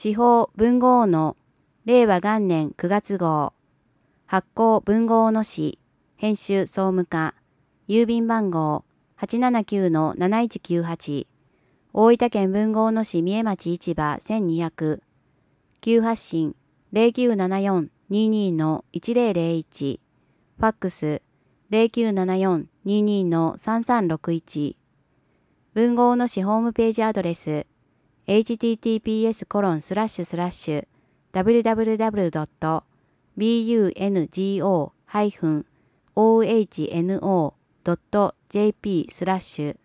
司法文豪の令和元年9月号。発行文豪の誌。編集総務課。郵便番号 879-7198。大分県文豪の市三重町市場1200。急発信 0974-22-1001。ファックス 0974-22-3361。文豪の市ホームページアドレス https://www.bungo-ohno.jp/